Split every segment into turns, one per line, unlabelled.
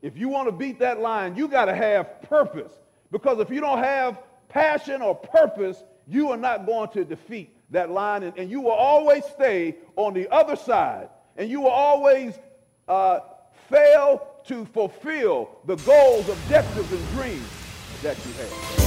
If you want to beat that lion, you got to have purpose. Because if you don't have passion or purpose, you are not going to defeat that lion. And you will always stay on the other side. And you will always fail to fulfill the goals, objectives, and dreams that you have.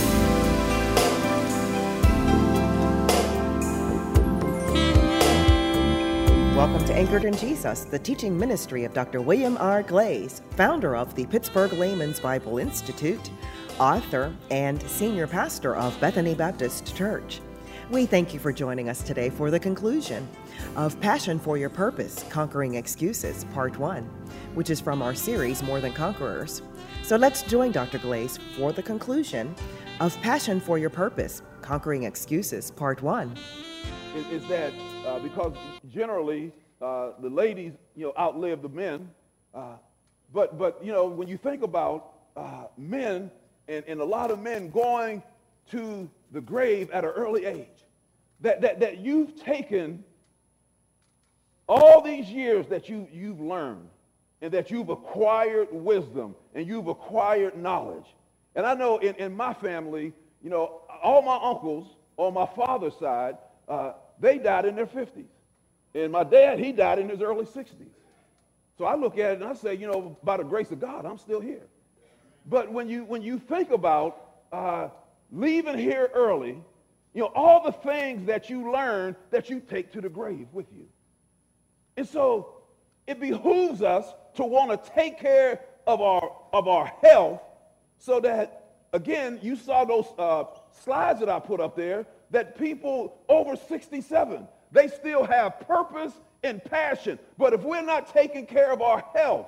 Welcome to Anchored in Jesus, the teaching ministry of Dr. William R. Glaze, founder of the Pittsburgh Layman's Bible Institute, author, and senior pastor of Bethany Baptist Church. We thank you for joining us today for the conclusion of Passion for Your Purpose, Conquering Excuses, Part 1, which is from our series, More Than Conquerors. So let's join Dr. Glaze for the conclusion of Passion for Your Purpose, Conquering Excuses, Part 1.
Is that because generally the ladies, outlive the men, but when you think about men and a lot of men going to the grave at an early age, that you've taken all these years that you've learned and that you've acquired wisdom and you've acquired knowledge. And I know in my family, all my uncles on my father's side, they died in their 50s. And my dad, he died in his early 60s. So I look at it and I say, by the grace of God, I'm still here. But when you think about leaving here early, all the things that you learn that you take to the grave with you. And so it behooves us to want to take care of our health so that, again, you saw those slides that I put up there, that people over 67, they still have purpose and passion. But if we're not taking care of our health,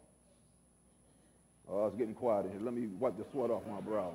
it's getting quiet here. Let me wipe the sweat off my brow.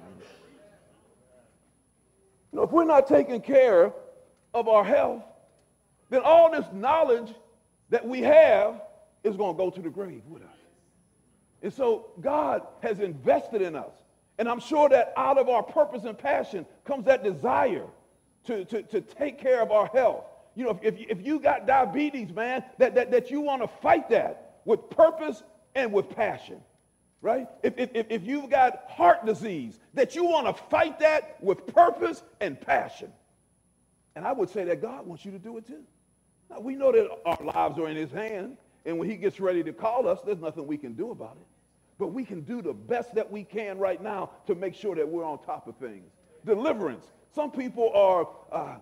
If we're not taking care of our health, then all this knowledge that we have is going to go to the grave with us. And so God has invested in us. And I'm sure that out of our purpose and passion comes that desire to take care of our health. If you got diabetes, man, that you want to fight that with purpose and with passion, right? If you've got heart disease, that you want to fight that with purpose and passion. And I would say that God wants you to do it too. Now, we know that our lives are in his hand, and when he gets ready to call us, there's nothing we can do about it. But we can do the best that we can right now to make sure that we're on top of things. Deliverance. Some people are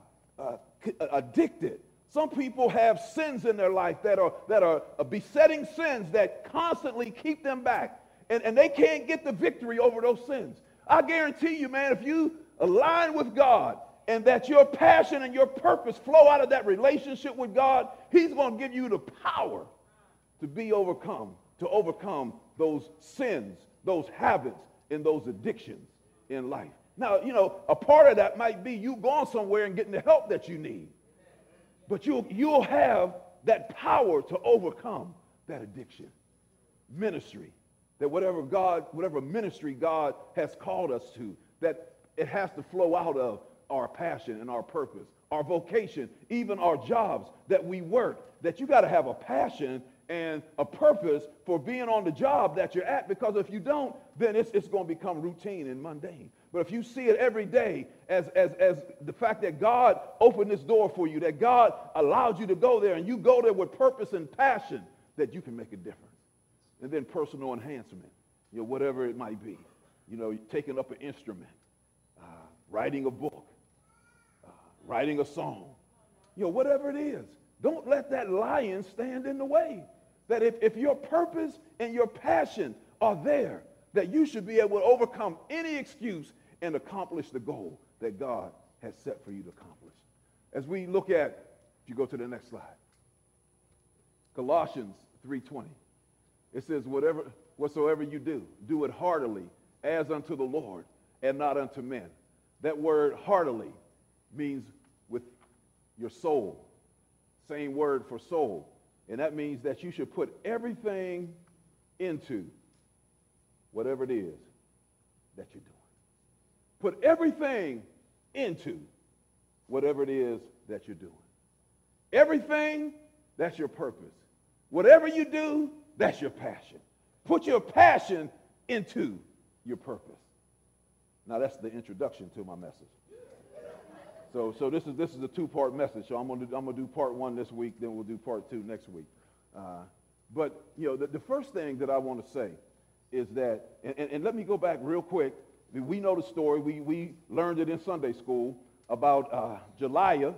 addicted. Some people have sins in their life that are besetting sins that constantly keep them back. And they can't get the victory over those sins. I guarantee you, man, if you align with God and that your passion and your purpose flow out of that relationship with God, he's going to give you the power to overcome those sins, those habits, and those addictions in life. Now, a part of that might be you going somewhere and getting the help that you need. But you'll have that power to overcome that addiction. Ministry, that whatever ministry God has called us to, that it has to flow out of our passion and our purpose, our vocation, even our jobs that we work, that you got to have a passion and a purpose for being on the job that you're at, because if you don't, then it's going to become routine and mundane. But if you see it every day as the fact that God opened this door for you, that God allowed you to go there, and you go there with purpose and passion, that you can make a difference. And then personal enhancement, whatever it might be, taking up an instrument, writing a book, writing a song, whatever it is. Don't let that lion stand in the way. That if your purpose and your passion are there, that you should be able to overcome any excuse and accomplish the goal that God has set for you to accomplish. As we look at, if you go to the next slide, Colossians 3:20, it says, whatsoever you do, do it heartily as unto the Lord and not unto men. That word heartily means with your soul. Same word for soul. And that means that you should put everything into whatever it is that you're doing. Put everything into whatever it is that you're doing. Everything, that's your purpose. Whatever you do, that's your passion. Put your passion into your purpose. Now that's the introduction to my message. So this is a two-part message. So I'm gonna do part one this week, then we'll do part two next week. But the first thing that I want to say is that, and let me go back real quick. We know the story. We learned it in Sunday school about Goliath,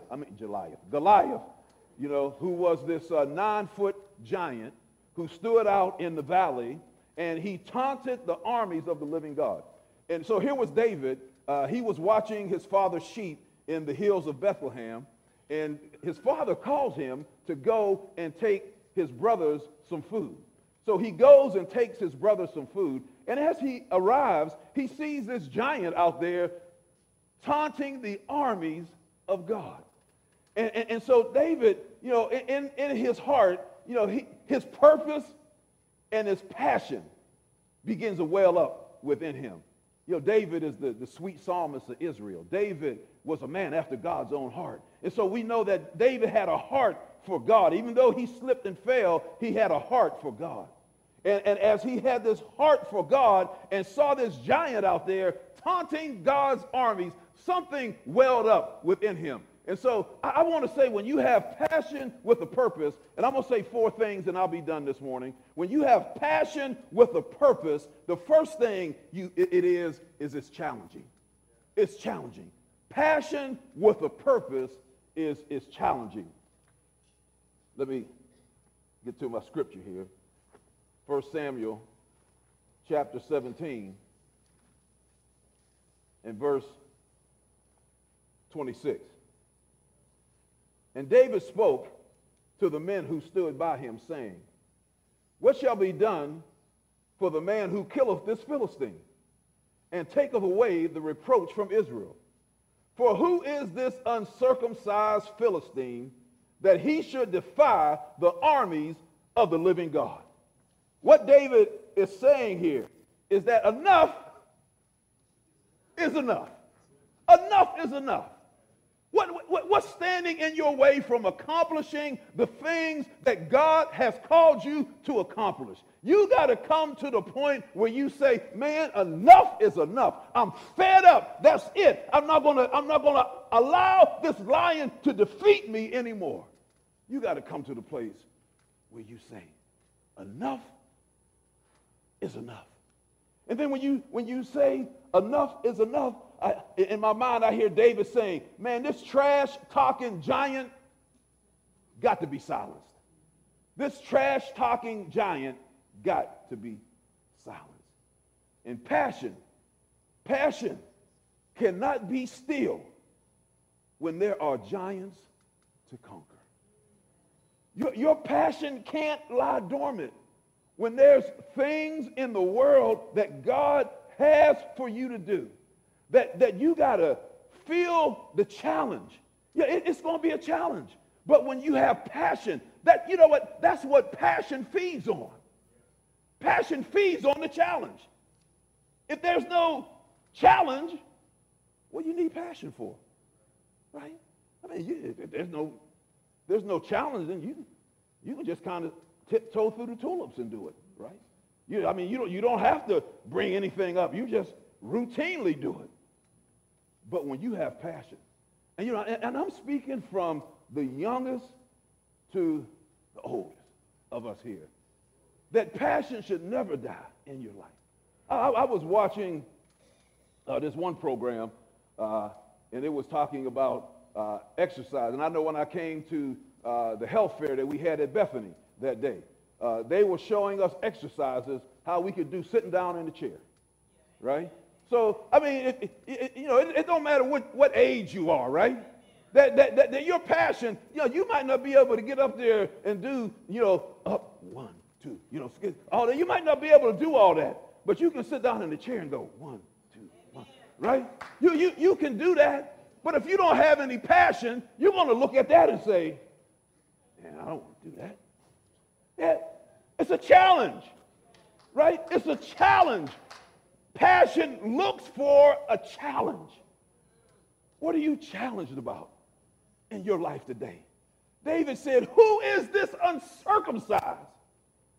who was this 9-foot giant who stood out in the valley, and he taunted the armies of the living God. And so here was David. He was watching his father's sheep in the hills of Bethlehem, and his father calls him to go and take his brothers some food. So he goes and takes his brothers some food, and as he arrives, he sees this giant out there taunting the armies of God. And so David, in his heart, his purpose and his passion begins to well up within him. David is the sweet psalmist of Israel. David was a man after God's own heart. And so we know that David had a heart for God. Even though he slipped and fell, he had a heart for God. And as he had this heart for God and saw this giant out there taunting God's armies, something welled up within him. And so I want to say, when you have passion with a purpose, and I'm going to say 4 things and I'll be done this morning. When you have passion with a purpose, the first thing it is it's challenging. It's challenging. Passion with a purpose is challenging. Let me get to my scripture here. 1 Samuel chapter 17 and verse 26. And David spoke to the men who stood by him, saying, what shall be done for the man who killeth this Philistine, and taketh away the reproach from Israel? For who is this uncircumcised Philistine, that he should defy the armies of the living God? What David is saying here is that enough is enough. Enough is enough. What's standing in your way from accomplishing the things that God has called you to accomplish? You got to come to the point where you say, man, enough is enough. I'm fed up. That's it. I'm not going to allow this lion to defeat me anymore. You got to come to the place where you say, enough is enough. And then when you say enough is enough, in my mind I hear David saying, man, this trash talking giant got to be silenced. This trash talking giant got to be silenced. And passion cannot be still when there are giants to conquer. Your passion can't lie dormant when there's things in the world that God has for you to do, that you got to feel the challenge. Yeah, it's going to be a challenge. But when you have passion, that's what passion feeds on. Passion feeds on the challenge. If there's no challenge, what do you need passion for? Right? I mean, if there's no challenge, then you can just kind of tiptoe through the tulips and do it, right? You don't have to bring anything up. You just routinely do it. But when you have passion, and I'm speaking from the youngest to the oldest of us here, that passion should never die in your life. I was watching this one program, and it was talking about exercise. And I know when I came to the health fair that we had at Bethany that day, they were showing us exercises, how we could do sitting down in the chair, right? So, I mean, it don't matter what age you are, right? That your passion, you might not be able to get up there and do, up 1, 2, all that. You might not be able to do all that, but you can sit down in the chair and go 1, 2, 1, right? You can do that, but if you don't have any passion, you're going to look at that and say, man, I don't want to do that. Yeah, it's a challenge, right? It's a challenge. Passion looks for a challenge. What are you challenged about in your life today? David said, who is this uncircumcised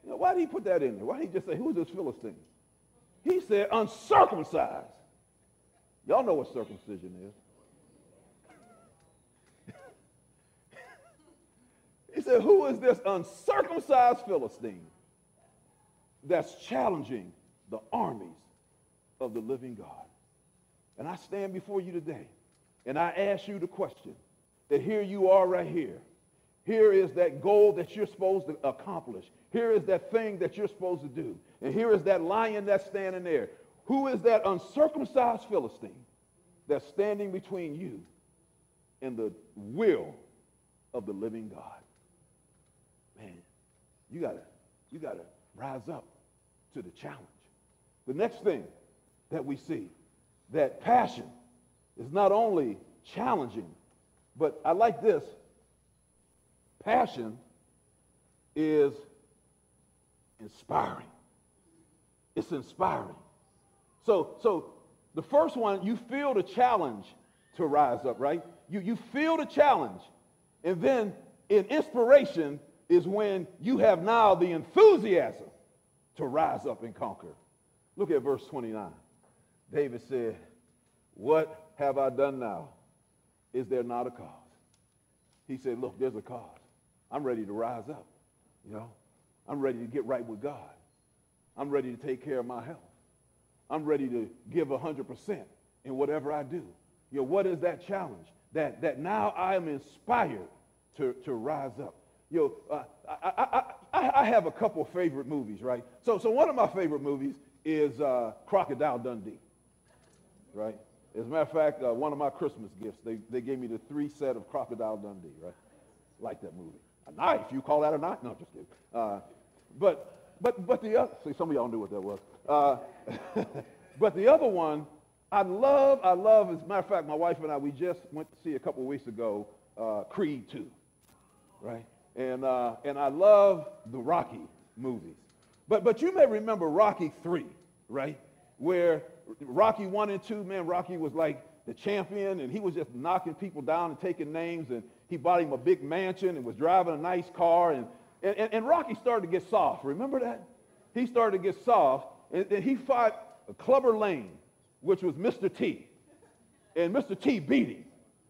You know, why did he put that in there? Why did he just say, who is this Philistine? He said, uncircumcised. Y'all know what circumcision is. He said, who is this uncircumcised Philistine that's challenging the armies of the living God? And I stand before you today, and I ask you the question, that here you are right here. Here is that goal that you're supposed to accomplish. Here is that thing that you're supposed to do. And here is that lion that's standing there. Who is that uncircumcised Philistine that's standing between you and the will of the living God? Man, you gotta rise up to the challenge. The next thing that we see, that passion is not only challenging, but I like this. Passion is inspiring. It's inspiring. So the first one, you feel the challenge to rise up, right? You feel the challenge. And then in inspiration is when you have now the enthusiasm to rise up and conquer. Look at verse 29. David said, what have I done now? Is there not a cause? He said, look, there's a cause. I'm ready to rise up. You know, I'm ready to get right with God. I'm ready to take care of my health. I'm ready to give 100% in whatever I do. You know, what is that challenge? That now I am inspired to rise up. You know, I have a couple favorite movies, right? So one of my favorite movies is Crocodile Dundee, right? As a matter of fact, one of my Christmas gifts, they gave me the 3 set of Crocodile Dundee, right? Like that movie. A knife, you call that a knife? No, just kidding. But the other, see, some of y'all knew what that was. But the other one, I love, as a matter of fact, my wife and I, we just went to see a couple of weeks ago, Creed 2, right? And I love the Rocky movies. But you may remember Rocky 3, right? Where Rocky 1 and 2, man, Rocky was like the champion, and he was just knocking people down and taking names, and he bought him a big mansion and was driving a nice car, and Rocky started to get soft. Remember that? He started to get soft, and he fought Clubber Lang, which was Mr. T, and Mr. T beat him.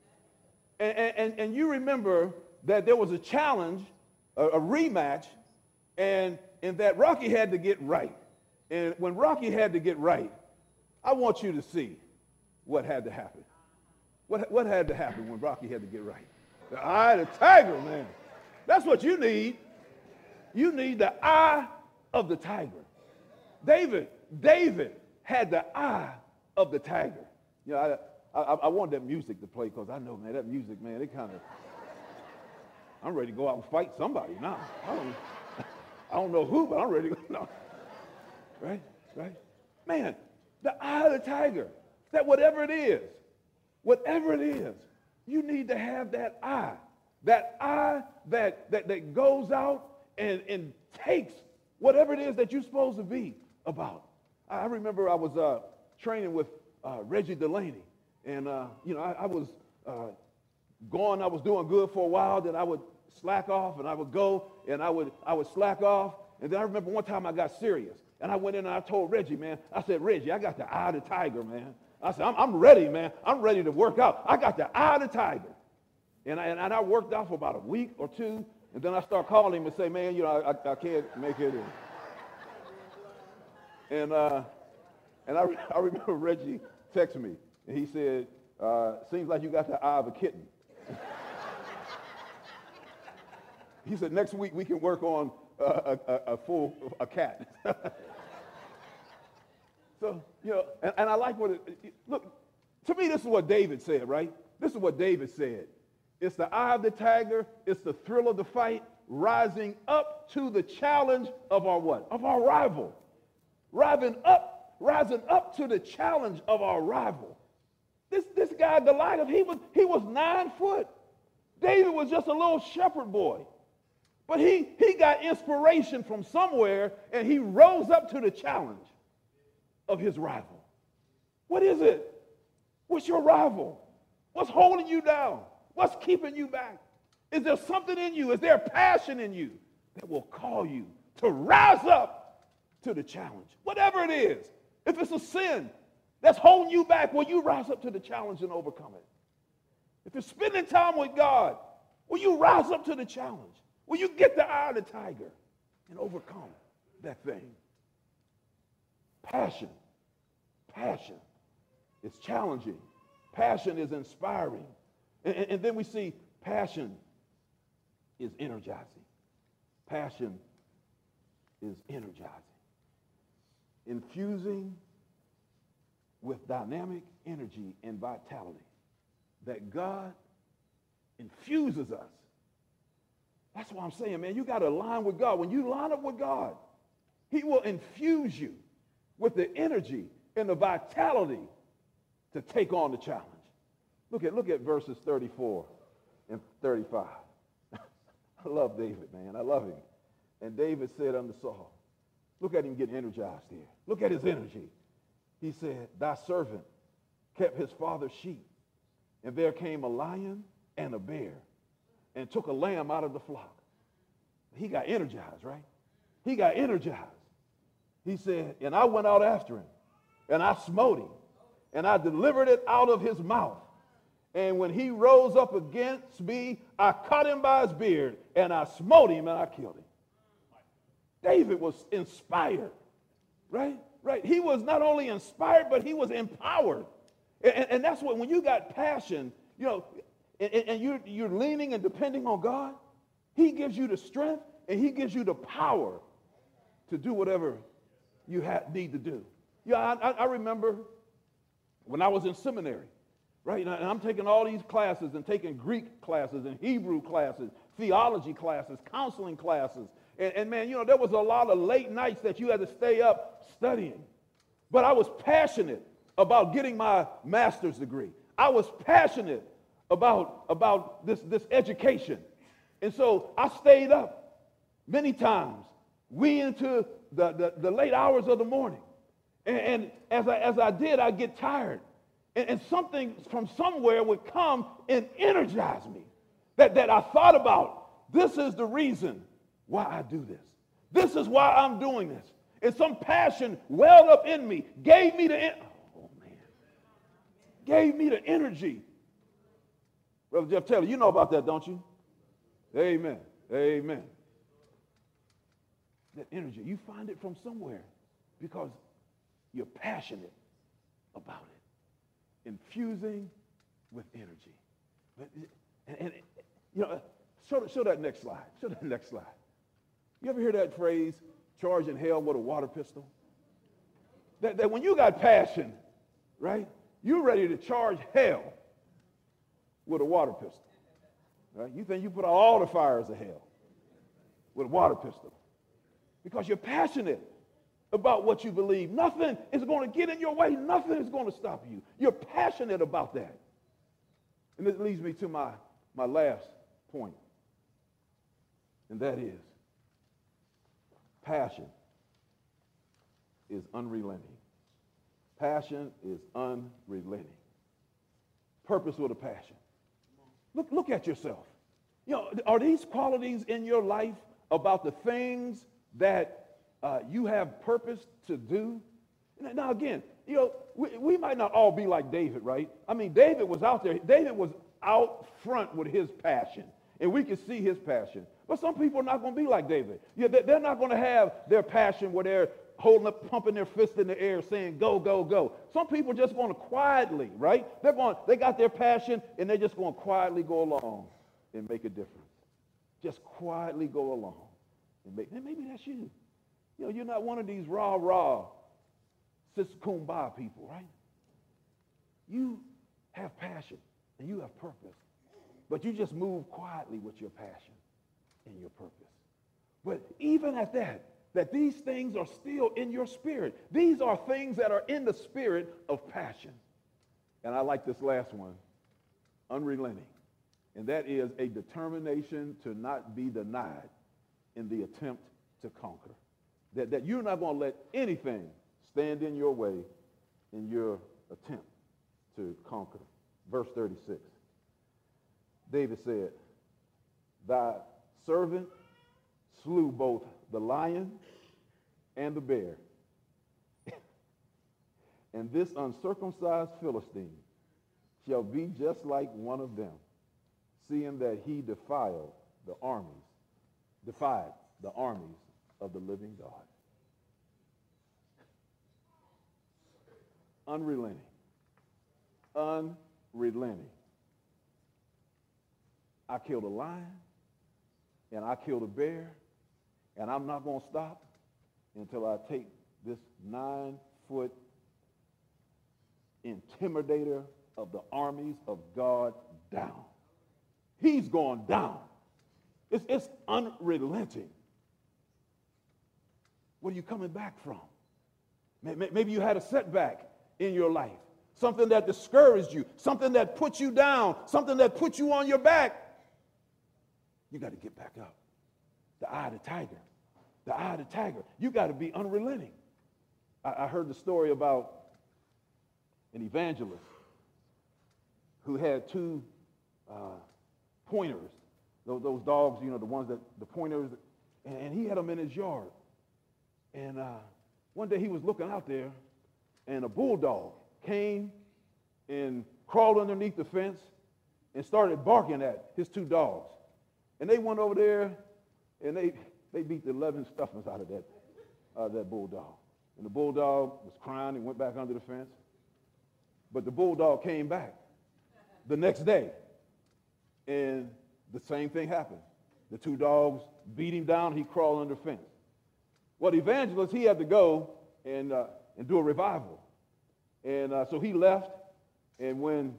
And you remember that there was a challenge, a rematch, and that Rocky had to get right. And when Rocky had to get right, I want you to see what had to happen. What had to happen when Rocky had to get right? The eye of the tiger, man. That's what you need. You need the eye of the tiger. David had the eye of the tiger. You know, I want that music to play because I know, man, that music, man, it kind of, I'm ready to go out and fight somebody now. I don't know who, but I'm ready to go. No. Right? Man, the eye of the tiger, that whatever it is, you need to have that eye that goes out and takes whatever it is that you're supposed to be about. I remember I was training with Reggie Delaney, and you know, I was I was doing good for a while, then I would slack off, and I would go, and I would slack off, and then I remember one time I got serious, and I went in and I told Reggie, man, I said, Reggie, I got the eye of the tiger, man. I said, I'm ready, man. I'm ready to work out. I got the eye of the tiger. And I worked out for about a week or two, and then I start calling him and say, man, you know, I can't make it in. And I remember Reggie texted me, and he said, seems like you got the eye of a kitten. He said, next week we can work on a cat. So, you know, and I like what look, to me, this is what David said, right? This is what David said. It's the eye of the tiger. It's the thrill of the fight, rising up to the challenge of our what? Of our rival. Rising up to the challenge of our rival. This guy, Goliath, he was 9 foot. David was just a little shepherd boy. But he got inspiration from somewhere, and he rose up to the challenge of his rival. What is it? What's your rival? What's holding you down? What's keeping you back? Is there something in you? Is there a passion in you that will call you to rise up to the challenge. Whatever it is, if it's a sin that's holding you back, will you rise up to the challenge and overcome it? If it's spending time with God, will you rise up to the challenge? Will you get the eye of the tiger and overcome that thing? Passion. Passion is challenging. Passion is inspiring. And then we see passion is energizing. Passion is energizing. Infusing with dynamic energy and vitality that God infuses us. That's why I'm saying, man, you got to align with God. When you line up with God, he will infuse you with the energy and the vitality to take on the challenge. Look at verses 34 and 35. I love David, man. I love him. And David said unto Saul, look at him getting energized here. Look at his energy. He said, thy servant kept his father's sheep, and there came a lion and a bear and took a lamb out of the flock. He got energized, right? He got energized. He said, and I went out after him, and I smote him, and I delivered it out of his mouth. And when he rose up against me, I caught him by his beard, and I smote him, and I killed him. David was inspired, right? Right. He was not only inspired, but he was empowered. And that's what, when you got passion, you know, and you're leaning and depending on God, he gives you the strength and he gives you the power to do whatever you need to do. Yeah, I remember when I was in seminary, right? And I'm taking all these classes and taking Greek classes and Hebrew classes, theology classes, counseling classes. And man, you know, there was a lot of late nights that you had to stay up studying. But I was passionate about getting my master's degree. I was passionate about this education. And so I stayed up many times, into the late hours of the morning. And as I did, I'd get tired. And something from somewhere would come and energize me. That I thought about, this is the reason why I do this. This is why I'm doing this. And some passion welled up in me, gave me the energy. Brother Jeff Taylor, you know about that, don't you? Amen. Amen. That energy, you find it from somewhere because you're passionate about it. Infusing with energy. And you know, show that next slide. Show that next slide. You ever hear that phrase, charging hell with a water pistol? That when you got passion, right, you're ready to charge hell with a water pistol. Right? You think you put out all the fires of hell with a water pistol because you're passionate about what you believe. Nothing is going to get in your way. Nothing is going to stop you. You're passionate about that. And this leads me to my last point, and that is passion is unrelenting. Passion is unrelenting. Purpose with a passion. Look at yourself. You know, are these qualities in your life about the things that you have purpose to do? Now, again, you know, we might not all be like David, right? I mean, David was out there. David was out front with his passion, and we can see his passion. But some people are not going to be like David. Yeah, they're not going to have their passion where they're holding up, pumping their fist in the air, saying, go, go, go. Some people are just going to quietly, right? They got their passion, and they're just going to quietly go along and make a difference. Just quietly go along and maybe that's you. You know, you're not one of these rah, sis kumbaya people, right? You have passion, and you have purpose, but you just move quietly with your passion and your purpose. But even at that these things are still in your spirit. These are things that are in the spirit of passion. And I like this last one, unrelenting. And that is a determination to not be denied in the attempt to conquer. That you're not going to let anything stand in your way in your attempt to conquer. Verse 36. David said, thy servant slew both the lion and the bear. And this uncircumcised Philistine shall be just like one of them, seeing that he defied the armies of the living God. Unrelenting. Unrelenting. I killed a lion and I killed a bear, and I'm not going to stop until I take this 9-foot intimidator of the armies of God down. He's going down. It's unrelenting. What are you coming back from? Maybe you had a setback in your life, something that discouraged you, something that put you down, something that put you on your back. You got to get back up. The eye of the tiger. The eye of the tiger. You got to be unrelenting. I heard the story about an evangelist who had two pointers, those dogs, you know, the pointers, and he had them in his yard. And one day he was looking out there, and a bulldog came and crawled underneath the fence and started barking at his two dogs. And they went over there, and they beat the 11 stuffings out of that bulldog. And the bulldog was crying and went back under the fence. But the bulldog came back the next day, and the same thing happened. The two dogs beat him down. He crawled under the fence. Well, the evangelist, he had to go and do a revival. And so he left, and when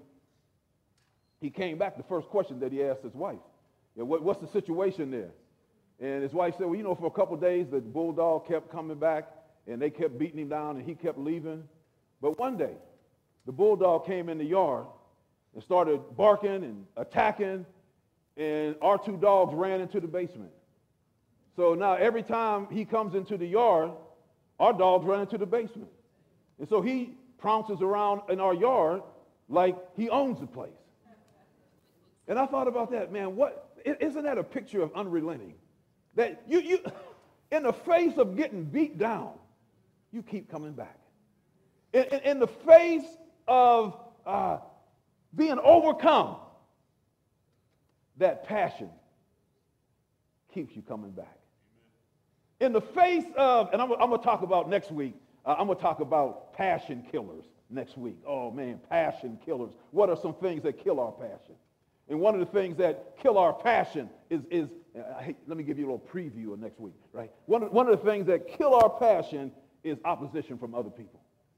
he came back, the first question that he asked his wife, what's the situation there? And his wife said, well, you know, for a couple of days, the bulldog kept coming back, and they kept beating him down, and he kept leaving. But one day, the bulldog came in the yard and started barking and attacking, and our two dogs ran into the basement. So now every time he comes into the yard, our dogs run into the basement. And so he prounces around in our yard like he owns the place. And I thought about that, man, isn't that a picture of unrelenting? That you in the face of getting beat down, you keep coming back. In the face of being overcome, that passion keeps you coming back. In the face of, and I'm going to talk about next week, I'm going to talk about passion killers next week. Oh, man, passion killers. What are some things that kill our passion? And one of the things that kill our passion is let me give you a little preview of next week, right? One of the things that kill our passion is opposition from other people.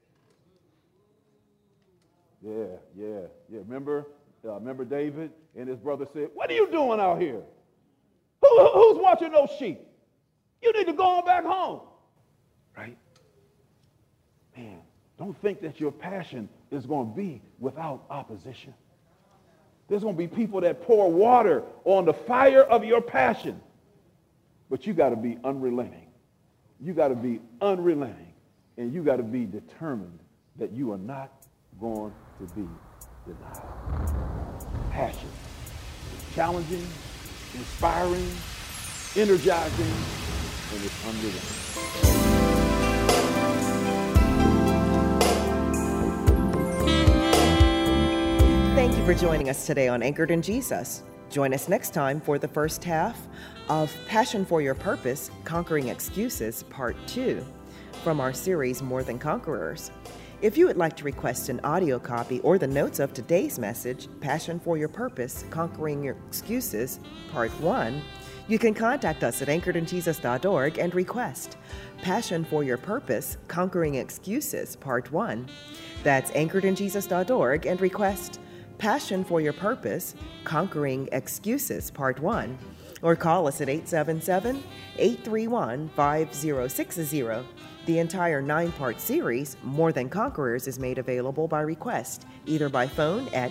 Yeah. Remember David and his brother said, what are you doing out here? Who's watching those sheep? You need to go on back home, right? Man, don't think that your passion is going to be without opposition. There's going to be people that pour water on the fire of your passion. But you got to be unrelenting. You got to be unrelenting. And you got to be determined that you are not going to be denied. Passion. It's challenging, inspiring, energizing, and it's unrelenting.
Thank you for joining us today on Anchored in Jesus. Join us next time for the first half of Passion for Your Purpose, Conquering Excuses, Part 2, from our series More Than Conquerors. If you would like to request an audio copy or the notes of today's message, Passion for Your Purpose, Conquering Your Excuses, Part 1, you can contact us at anchoredinjesus.org and request Passion for Your Purpose, Conquering Excuses, Part 1. That's anchoredinjesus.org and request Passion for Your Purpose, Conquering Excuses, Part 1, or call us at 877-831-5060. The entire 9-part series, More Than Conquerors, is made available by request, either by phone at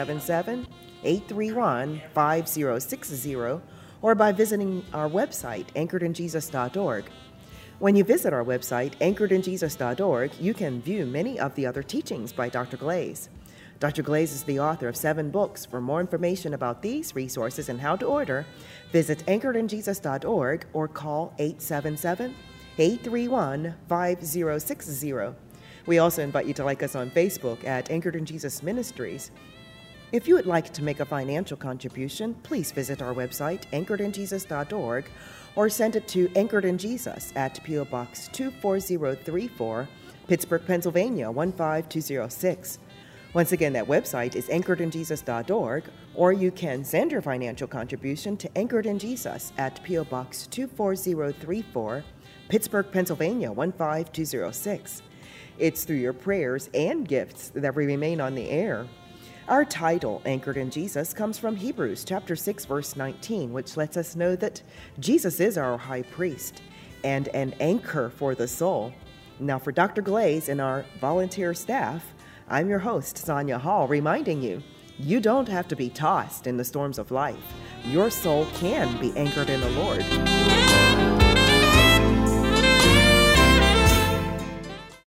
877-831-5060 or by visiting our website, anchoredinjesus.org. When you visit our website, anchoredinjesus.org, you can view many of the other teachings by Dr. Glaze. Dr. Glaze is the author of 7 books. For more information about these resources and how to order, visit anchoredinjesus.org or call 877-831-5060. We also invite you to like us on Facebook at Anchored in Jesus Ministries. If you would like to make a financial contribution, please visit our website, anchoredinjesus.org, or send it to Anchored in Jesus at P.O. Box 24034, Pittsburgh, Pennsylvania 15206. Once again, that website is anchoredinjesus.org, or you can send your financial contribution to Anchored in Jesus at P.O. Box 24034, Pittsburgh, Pennsylvania 15206. It's through your prayers and gifts that we remain on the air. Our title, Anchored in Jesus, comes from Hebrews chapter 6, verse 19, which lets us know that Jesus is our high priest and an anchor for the soul. Now, for Dr. Glaze and our volunteer staff, I'm your host, Sonia Hall, reminding you, you don't have to be tossed in the storms of life. Your soul can be anchored in the Lord.